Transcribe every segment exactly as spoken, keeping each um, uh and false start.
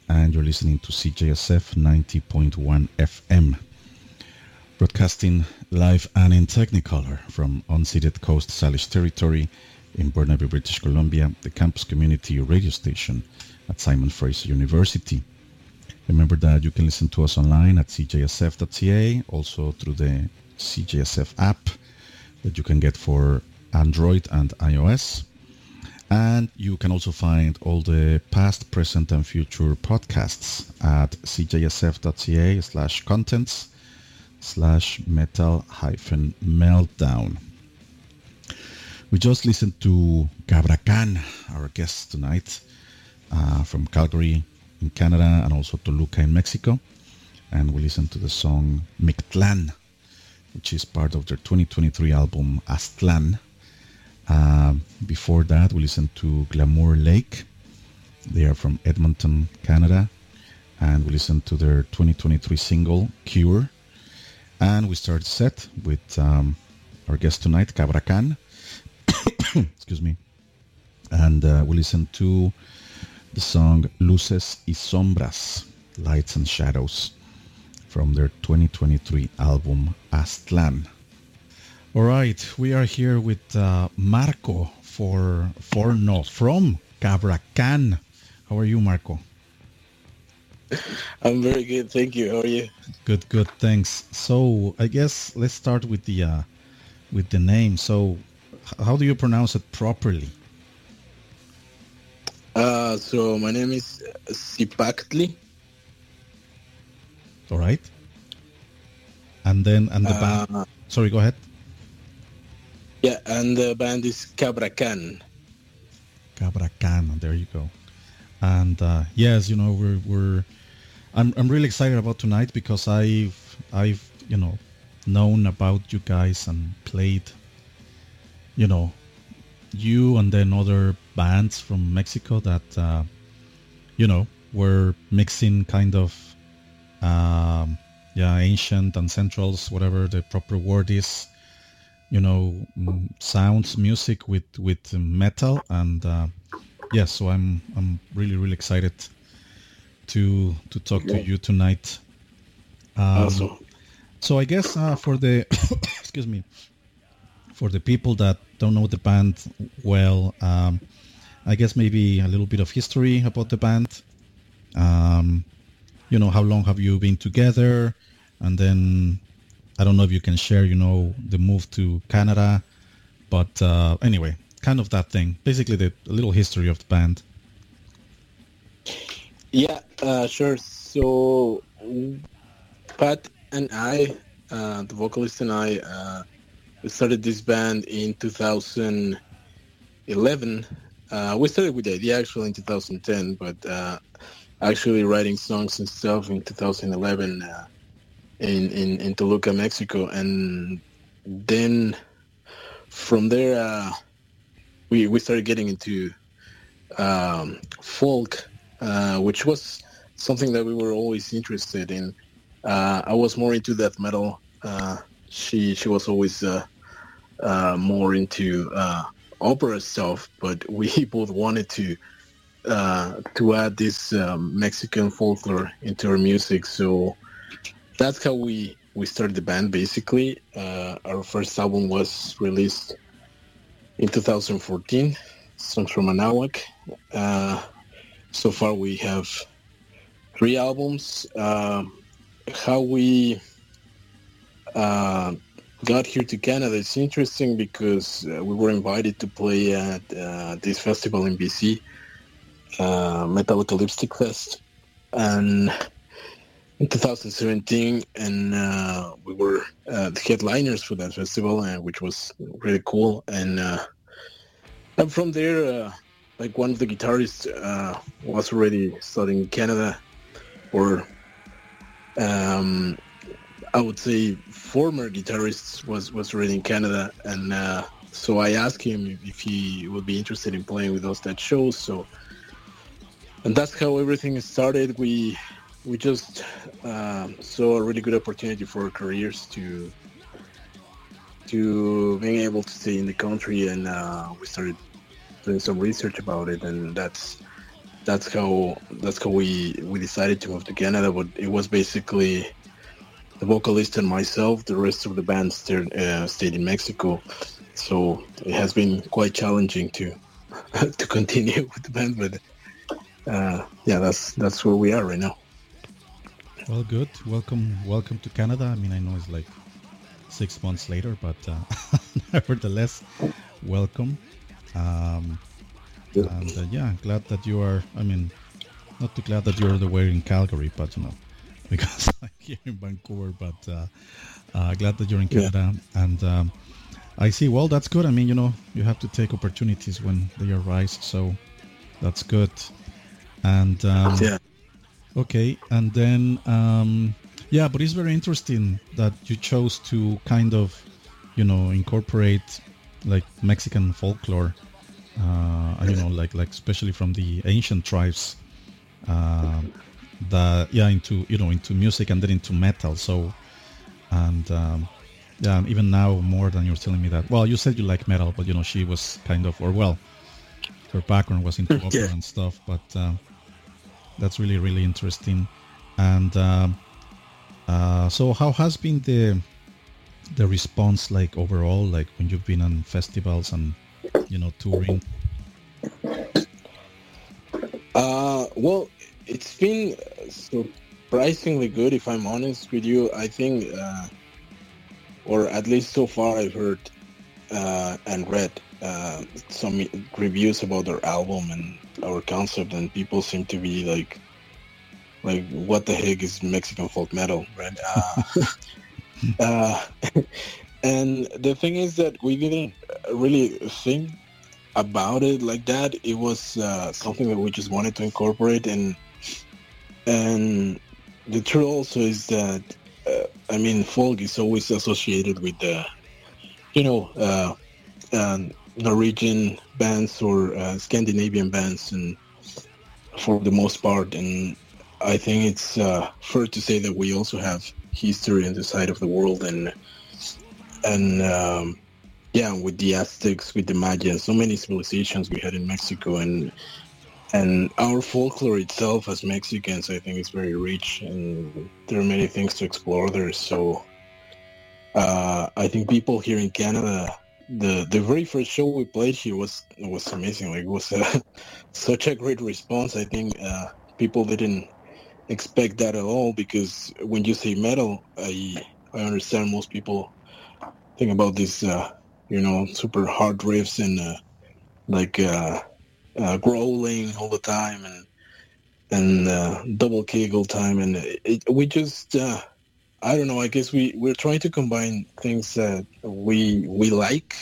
and you're listening to C J S F ninety point one F M, broadcasting live and in Technicolor from unceded Coast Salish territory in Burnaby, British Columbia, the campus community radio station at Simon Fraser University. Remember that you can listen to us online at c j s f dot c a, also through the C J S F app that you can get for Android and iOS. And you can also find all the past, present, and future podcasts at c j s f dot c a slash contents slash metal hyphen meltdown. We just listened to Cabracan, our guest tonight, uh, from Calgary in Canada and also Toluca in Mexico. And we listened to the song Mictlan, which is part of their twenty twenty-three album Aztlan. Um, before that, we listened to Glamour Lake. They are from Edmonton, Canada. And we listened to their twenty twenty-three single, Cure. And we started set with um, our guest tonight, Cabracan. Excuse me. And uh, we listened to the song Luces y Sombras, Lights and Shadows, from their twenty twenty-three album Aztlan. All right, we are here with uh, Marco for for no from Cabracan. How are you, Marco? I'm very good, thank you. How are you? Good, good, thanks. So I guess let's start with the uh, with the name. So how do you pronounce it properly? Uh, so my name is Sipactli. All right. And then and the uh, band. Sorry, go ahead. Yeah, and the band is Cabracan. Cabracan, there you go. And uh, yes, you know, we're we're I'm I'm really excited about tonight because I've I've you know known about you guys and played, you know, you and then other bands from Mexico that uh, you know were mixing kind of um, yeah ancient and centrals, whatever the proper word is, you know, mm, sounds, music with with metal. And uh, yeah, so I'm I'm really really excited to to talk to you tonight. Um, Awesome. so I guess uh, for the excuse me, for the people that don't know the band well, um, I guess maybe a little bit of history about the band. Um, you know, how long have you been together? And then I don't know if you can share, you know, the move to Canada. But uh, anyway, kind of that thing. Basically, the a little history of the band. Yeah, uh, sure. So Pat and I, uh, the vocalist and I, uh, we started this band in two thousand eleven. Uh, we started with the idea actually in two thousand ten, but uh, actually writing songs and stuff in two thousand eleven uh, in, in, in Toluca, Mexico. And then from there, uh, we, we started getting into um, folk, uh, which was something that we were always interested in. Uh, I was more into death metal. Uh, she she was always uh, uh, more into uh, opera stuff, but we both wanted to uh, to add this um, Mexican folklore into our music. So that's how we, we started the band, basically. Uh, our first album was released in two thousand fourteen, Songs from Anahuac. Uh, so far we have three albums. Uh, how we uh, got here to Canada, it's interesting because uh, we were invited to play at uh, this festival in B C, uh, Metallica Fest, and in two thousand seventeen, and uh, we were uh, the headliners for that festival, and which was really cool. And uh, and from there, uh, like one of the guitarists uh, was already studying in Canada, or um, I would say former guitarist was was already in Canada, and uh, so I asked him if he would be interested in playing with us at shows. So, and that's how everything started. We we just uh, saw a really good opportunity for our careers to to being able to stay in the country, and uh, we started doing some research about it, and that's that's how that's how we we decided to move to Canada. But it was basically the vocalist and myself. The rest of the band stayed, uh, stayed in Mexico, so it has been quite challenging to to continue with the band. But uh, yeah, that's that's where we are right now. Well, good. Welcome, welcome to Canada. I mean, I know it's like six months later, but uh, nevertheless, welcome. Um, and uh, yeah, glad that you are. I mean, not too glad that you're the way in Calgary, but you know, because I'm here in Vancouver. But uh, uh, glad that you're in Canada, yeah. and um, I see. Well, that's good. I mean, you know, you have to take opportunities when they arise, so that's good. And um, yeah. Okay, and then, um, yeah, but it's very interesting that you chose to kind of, you know, incorporate like Mexican folklore, uh, you know, like like especially from the ancient tribes, uh, that yeah, into you know into music and then into metal. So, and um, yeah, and even now more than you're telling me that. Well, you said you like metal, but you know, she was kind of, or well, her background was into opera yeah. and stuff, but. Um, That's really, really interesting. And um, uh, so how has been the the response like overall, like when you've been on festivals and, you know, touring? Uh, well, it's been surprisingly good, if I'm honest with you. I think, uh, or at least so far I've heard uh, and read uh, some reviews about our album and our concept, and people seem to be like, like, what the heck is Mexican folk metal, right? Uh, uh, and the thing is that we didn't really think about it like that. It was uh, something that we just wanted to incorporate, and and the truth also is that uh, I mean, folk is always associated with the, you know, uh, uh, Norwegian bands or uh, Scandinavian bands, and for the most part, and I think it's uh, fair to say that we also have history on the side of the world, and and um, yeah, with the Aztecs, with the Maya, so many civilizations we had in Mexico, and and our folklore itself as Mexicans, I think, is very rich, and there are many things to explore there. So uh, I think people here in Canada, the the very first show we played here was was amazing. Like, it was a, such a great response. I think uh, people didn't expect that at all, because when you say metal, I I understand most people think about these uh, you know, super hard riffs and uh, like uh, uh, growling all the time and and uh, double kick all the time, and it, it, we just uh, I don't know. I guess we we're trying to combine things that we we like.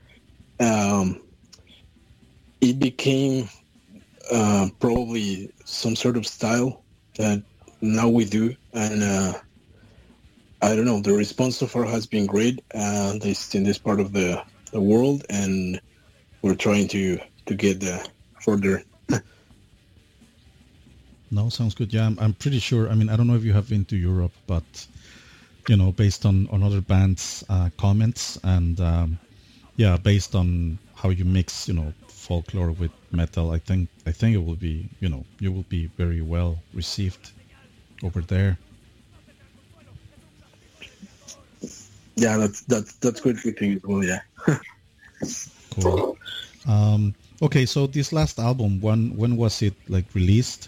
Um, it became uh, probably some sort of style that now we do, and uh, I don't know. The response so far has been great. Uh, this in this part of the, the world, and we're trying to to get uh, further. No, sounds good. Yeah, I'm, I'm pretty sure. I mean, I don't know if you have been to Europe, but you know, based on, on other bands' uh, comments and um, yeah, based on how you mix, you know, folklore with metal, I think I think it will be, you know, you will be very well received over there. Yeah, that's that's that's good to think as well. Yeah. Cool. Um, okay, so this last album, when when was it like released?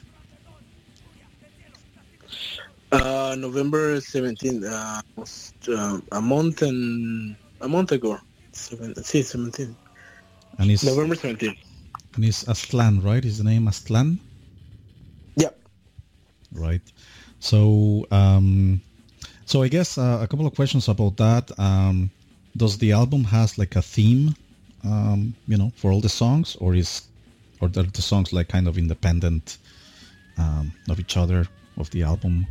Uh, November seventeenth, uh, was, uh, a month and a month ago. Seven, see, seventeen. And it's November seventeenth. And it's Aztlán, right? Is the name Aztlán? Yeah. Right. So, um, so I guess uh, a couple of questions about that. Um, does the album has like a theme, um, you know, for all the songs, or is, or are the songs like kind of independent um, of each other of the album?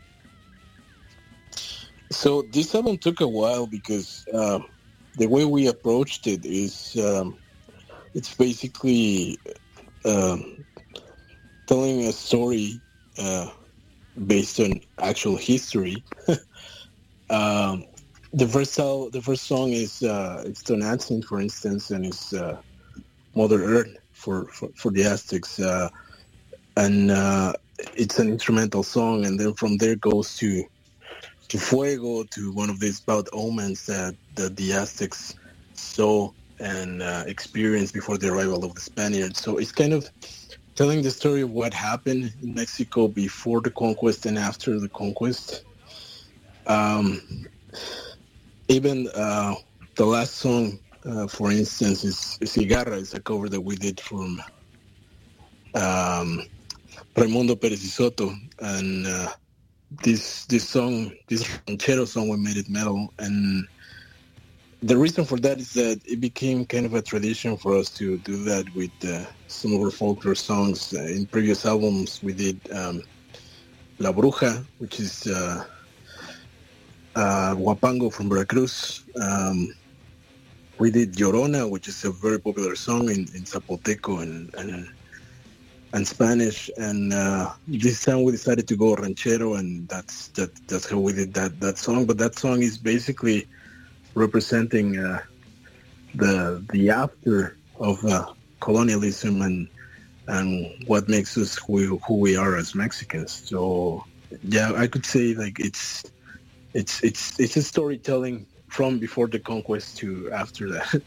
So this album took a while because uh, the way we approached it is um, it's basically uh, telling a story uh, based on actual history. um, the first song, the first song is uh, it's Tonantzin, for instance, and it's uh, Mother Earth for, for, for the Aztecs. Uh, and uh, it's an instrumental song, and then from there goes to to Fuego, to one of these bad omens that, that the Aztecs saw and uh, experienced before the arrival of the Spaniards. So it's kind of telling the story of what happened in Mexico before the conquest and after the conquest. Um, even uh, the last song, uh, for instance, is Cigarra. It's a cover that we did from um, Raimundo Pérez y Soto, and uh, this this song, this ranchero song, we made it metal. And the reason for that is that it became kind of a tradition for us to do that with uh, some of our folklore songs. Uh, in previous albums, we did um, La Bruja, which is uh, uh, Huapango from Veracruz. Um, we did Llorona, which is a very popular song in, in Zapoteco and, and and Spanish, and uh, this time we decided to go ranchero, and that's that. That's how we did that that song. But that song is basically representing uh, the the after of uh, colonialism and and what makes us who, who we are as Mexicans. So yeah, I could say like it's it's it's it's a storytelling from before the conquest to after that.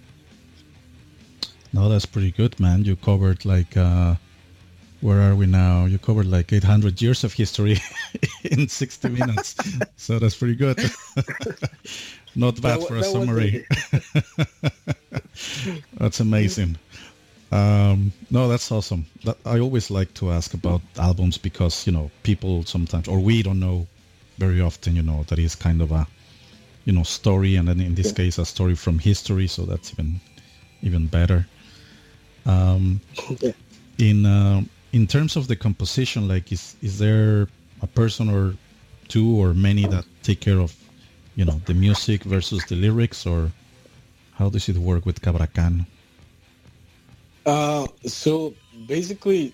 No, that's pretty good, man. You covered like. Uh... Where are we now? You covered like eight hundred years of history in sixty minutes. So that's pretty good. Not bad that, for a that summary. That's amazing. Um, no, that's awesome. That, I always like to ask about albums because, you know, people sometimes, or we don't know very often, you know, that is kind of a, you know, story. And then in this yeah. case, a story from history. So that's even, even better. Um, yeah. In, uh, In terms of the composition, like, is is there a person or two or many that take care of, you know, the music versus the lyrics, or how does it work with Cabracán? Uh, so basically,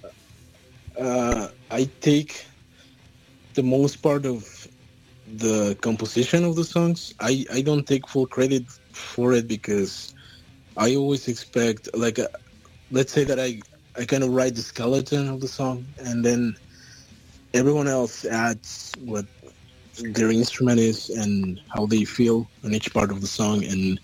uh, I take the most part of the composition of the songs. I, I don't take full credit for it because I always expect, like, a, let's say that I... I kind of write the skeleton of the song, and then everyone else adds what their instrument is and how they feel on each part of the song, and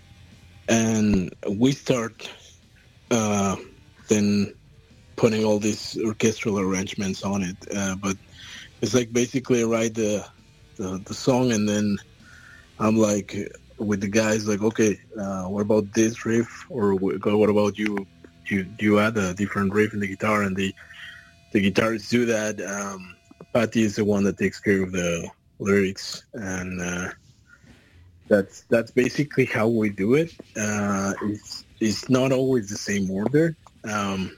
and we start uh, then putting all these orchestral arrangements on it. Uh, but it's like basically I write the, the the song, and then I'm like with the guys like, okay, uh, what about this riff, or what about you? You you add a different riff in the guitar, and the the guitarists do that. Um, Patty is the one that takes care of the lyrics, and uh, that's that's basically how we do it. Uh, it's it's not always the same order, um,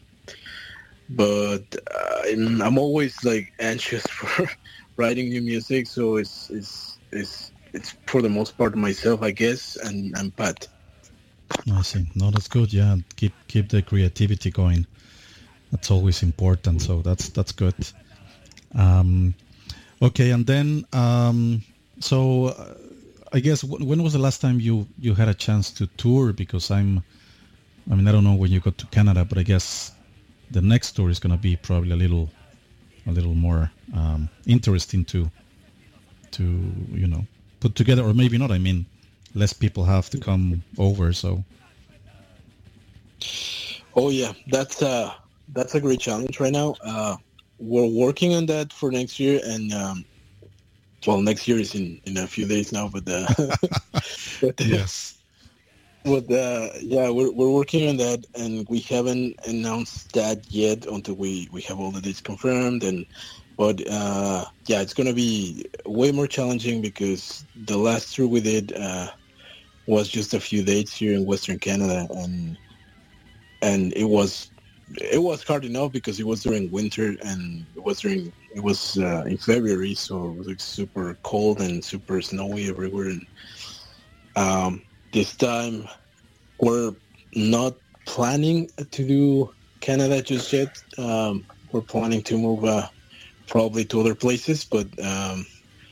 but uh, I'm, I'm always like anxious for writing new music, so it's it's it's it's for the most part myself, I guess, and and Pat. I see. No, that's good. Yeah, keep keep the creativity going. That's always important. So that's that's good. Um, okay, and then um, so uh, I guess w- when was the last time you, you had a chance to tour? Because I'm, I mean, I don't know when you got to Canada, but I guess the next tour is going to be probably a little, a little more um, interesting to, to you know, put together, or maybe not. I mean. Less people have to come over, so. Oh yeah, that's uh that's a great challenge right now. Uh, we're working on that for next year, and um, well, next year is in, in a few days now, but, uh, but yes, but uh, yeah, we're we're working on that, and we haven't announced that yet until we, we have all the dates confirmed. And but uh, yeah, it's gonna be way more challenging because the last tour we did. Uh, was just a few dates here in Western Canada, and and it was it was hard enough because it was during winter, and it was during it was uh, in February, so it was like super cold and super snowy everywhere. And um, this time we're not planning to do Canada just yet. Um, we're planning to move uh, probably to other places, but um,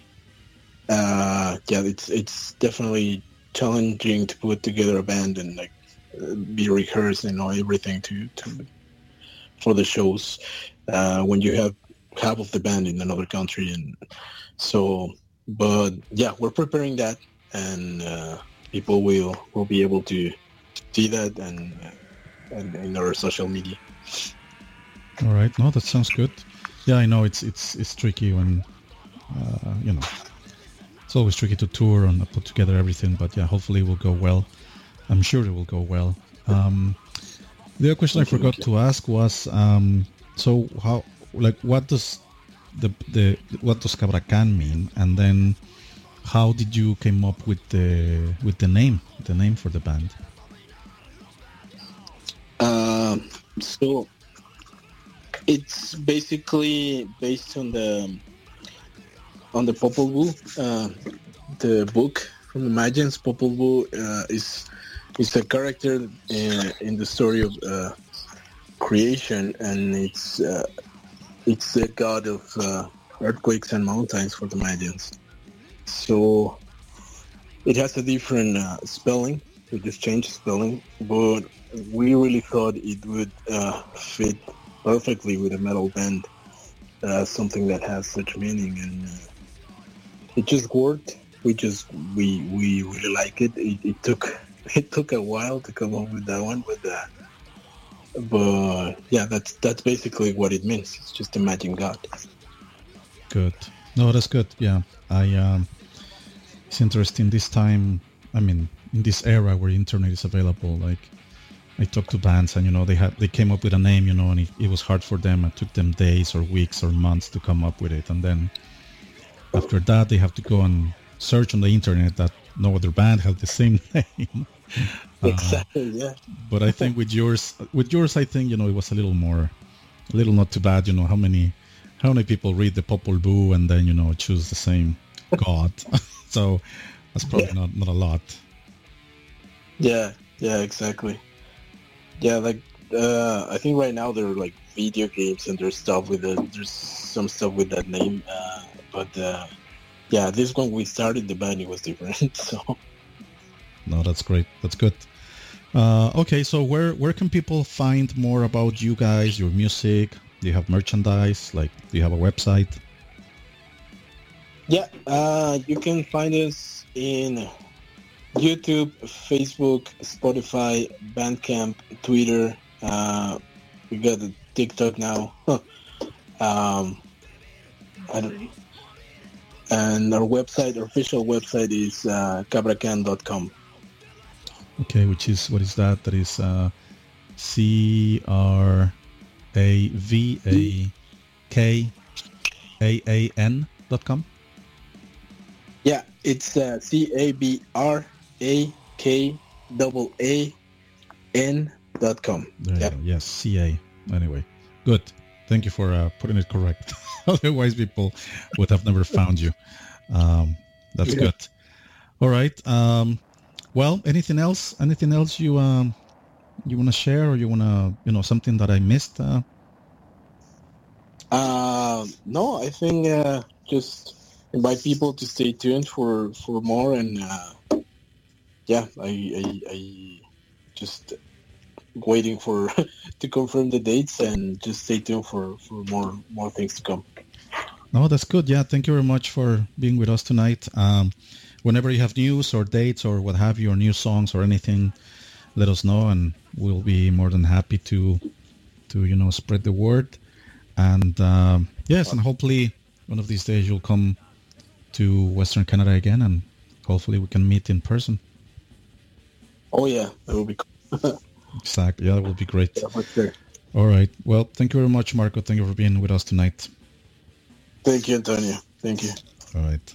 uh, yeah, it's it's definitely challenging to put together a band and like uh, be rehearsed and all everything to to for the shows uh, when you have half of the band in another country, and so. But yeah, we're preparing that, and uh, people will will be able to see that and, and in our social media. All right, no, that sounds good. Yeah, I know it's it's it's tricky when uh, you know it's always tricky to tour and put together everything, but yeah, hopefully it will go well. I'm sure it will go well. Um, the other question I forgot to ask was um, so how like what does the the what does Cabracán mean, and then how did you came up with the with the name the name for the band? Uh, so it's basically based on the on the Popol Vuh, uh, the book from the Magians. Popol Vuh uh, is is a character in, in the story of uh, creation, and it's uh, it's a god of uh, earthquakes and mountains for the Magians. So it has a different uh, spelling. We just changed spelling, but we really thought it would uh, fit perfectly with a metal band, uh, something that has such meaning, and uh, it just worked. We just we we really like it. It, it took it took a while to come up with that one, but uh, but yeah, that's that's basically what it means. It's just Imagine God. Good. No, that's good. Yeah, I. Um, it's interesting this time. I mean, in this era where internet is available, like I talked to bands, and you know they had they came up with a name, you know, and it, it was hard for them. It took them days or weeks or months to come up with it, and then after that they have to go and search on the internet that no other band had the same name. Exactly. Uh, yeah. But I think with yours, with yours, I think you know it was a little more, a little not too bad. You know how many, how many people read the Popol Vuh and then you know choose the same god. So that's probably yeah. not not a lot. Yeah. Yeah. Exactly. Yeah, like uh, I think right now there are like video games and there's stuff with it. There's some stuff with that name, uh, but uh, yeah, this one we started the band, it was different. So no, that's great. That's good. Uh, okay, so where where can people find more about you guys, your music? Do you have merchandise? Like, do you have a website? Yeah, uh, you can find us in YouTube, Facebook, Spotify, Bandcamp, Twitter. Uh, we got the TikTok now. um, I don't, and our website, our official website is uh, cabracan dot com. Okay, which is, what is that? That is uh, C R A V A K A A N dot com? Yeah, it's uh, C A B R A K A A N dot com. There yep. you go. Yes, C A. Anyway, good. Thank you for uh, putting it correct. Otherwise, people would have never found you. Um, that's yeah. good. All right. Um, well, anything else? Anything else you um, you want to share, or you want to, you know, something that I missed? Uh, uh no, I think uh, just invite people to stay tuned for, for more, and uh, yeah, I, I, I just waiting for to confirm the dates, and just stay tuned for, for more more things to come. No, that's good. Yeah, thank you very much for being with us tonight. Um, whenever you have news or dates or what have you, or new songs or anything, let us know, and we'll be more than happy to to you know spread the word. And um, yes, and hopefully one of these days you'll come to Western Canada again, and hopefully we can meet in person. Oh yeah, that will be cool. Exactly. Yeah, that will be great. Yeah, for sure. All right. Well, thank you very much, Marco. Thank you for being with us tonight. Thank you, Antonio. Thank you. All right.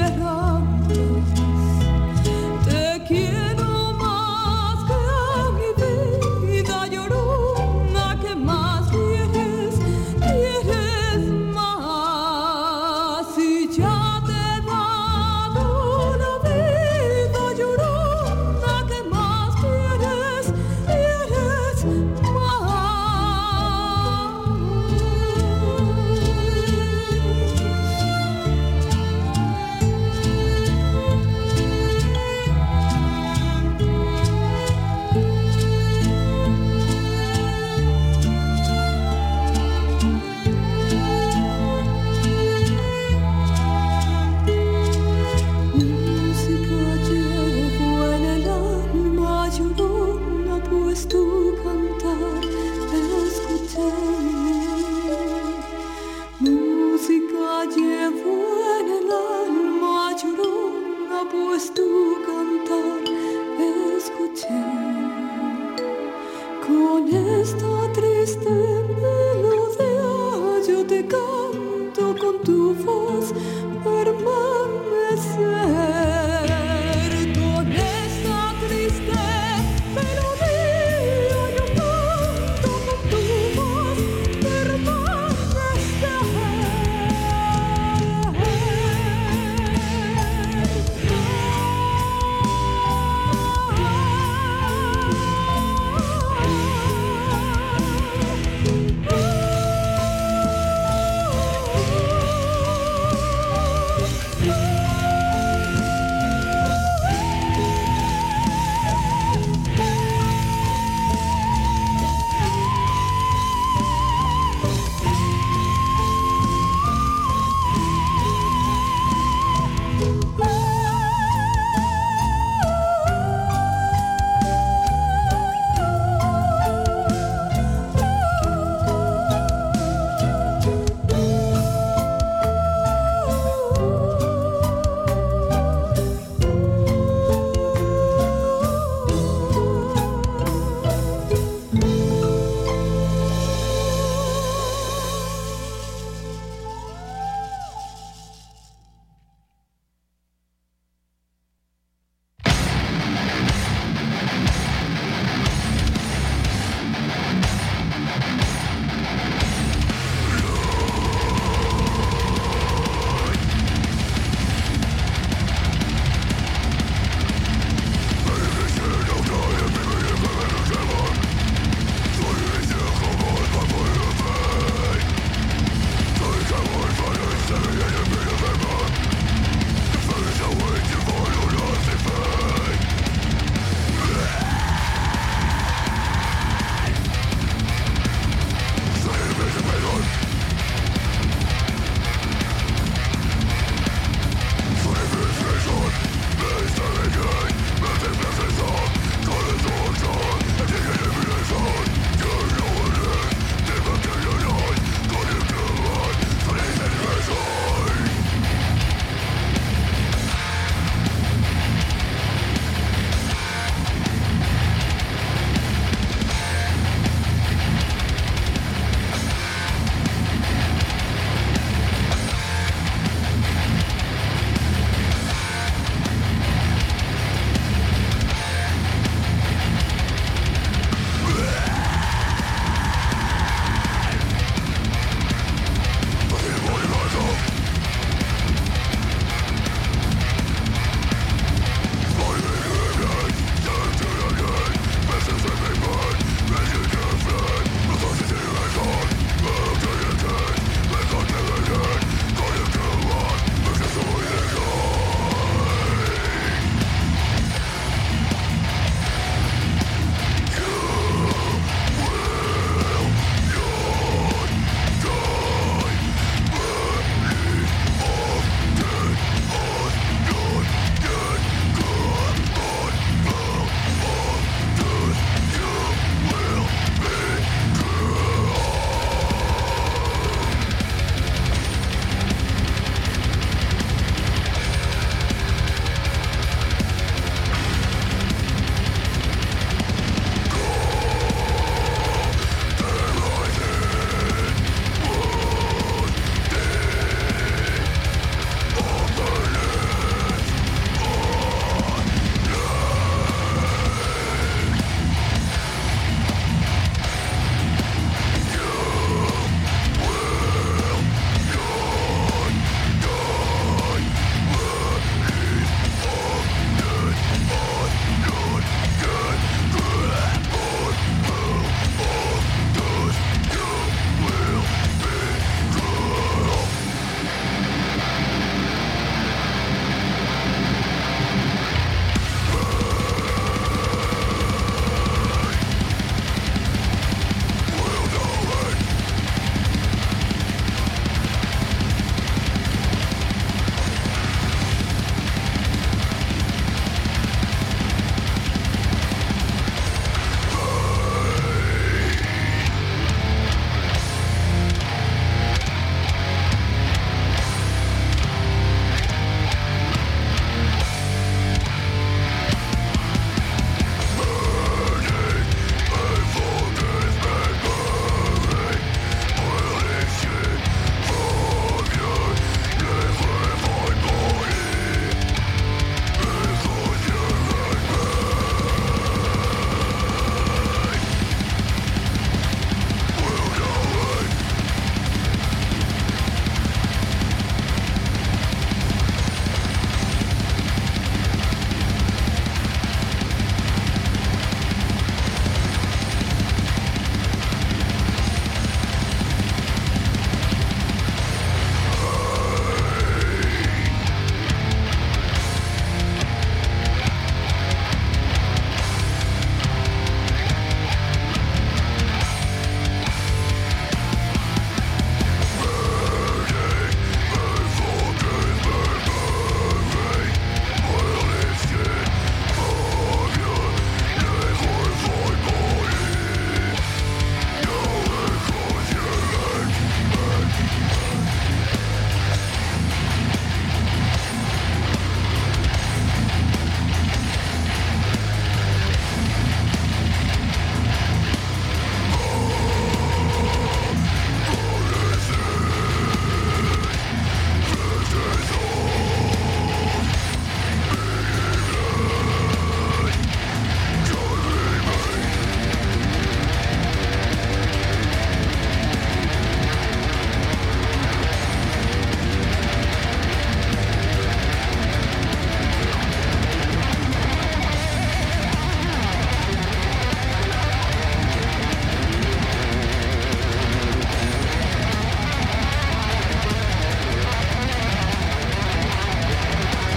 Música llevó en el alma, llorona, pues tú